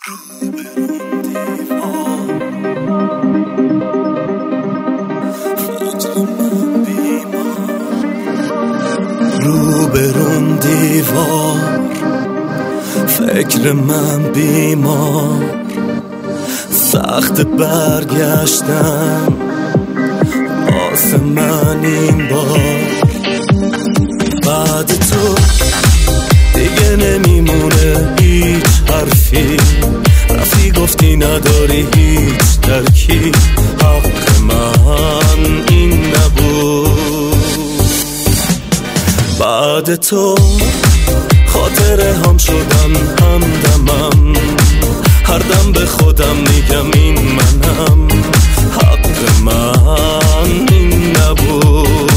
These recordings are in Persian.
رو برون دیوار، فکر من بیمار، سخت برگشتن واسه من این بار. بعد تو دیگه نمیمونه هیچ حرفی، رفتی گفتی نداری هیچ ترکی، حق من این نبود. بعد تو خاطره هم شدن همدمم، هر دم به خودم میگم این منم، حق من این نبود.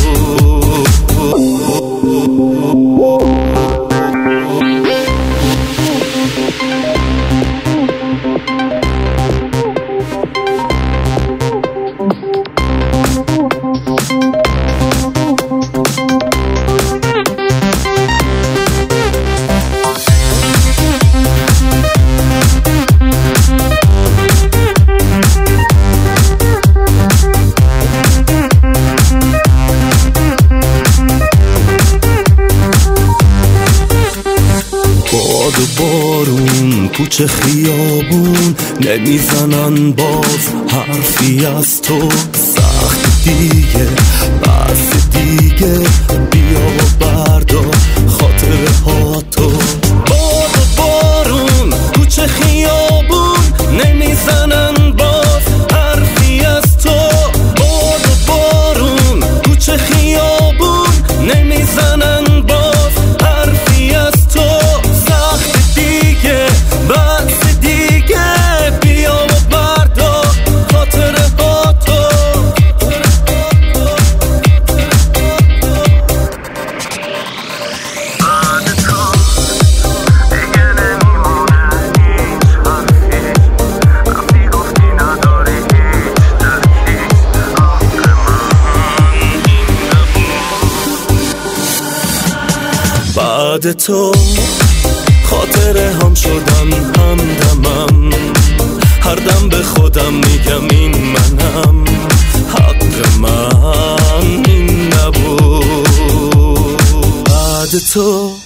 باد و بارون کوچه خیابون نمیزنن باز حرفی از تو، سخت دیگه بس دیگه، بیا و بردار خاطره ها تو. باد و بارون کوچه خیابون نمیزنن باز حرفی از تو، باد و بارون کوچه خیابون نمیزنن باز حرفی از تو، بس دیگه بیا و بردار خاطره ها تو. بعد تو دیگه نمیمونه هیچ حرفی، رفتی گفتی نداری هیچ ترکی، حق من این نبود. بعد تو خاطره هم شدن همدمم، هر دم به خودم میگم این منم، حق من این نبود. بعد تو